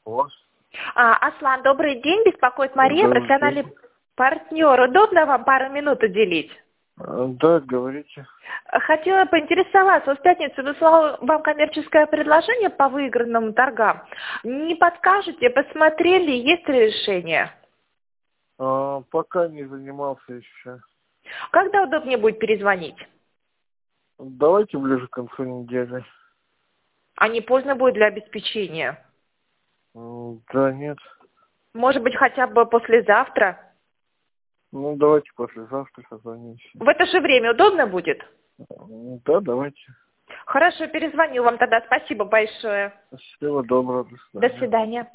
О, Аслан, добрый день. Беспокоит Мария, добрый профессиональный день. партнер. Удобно вам пару минут уделить? Да, говорите. Хотела поинтересоваться. В пятницу выслала вам коммерческое предложение по выигранным торгам. Не подскажете, посмотрели, есть ли решение? Пока не занимался еще. Когда удобнее будет перезвонить? Давайте ближе к концу недели. А не поздно будет для обеспечения? Да, нет. Может быть, хотя бы послезавтра? Ну, давайте послезавтра созвонимся. В это же время удобно будет? Да, давайте. Хорошо, перезвоню вам тогда. Спасибо большое. Всего доброго. До До свидания. свидания.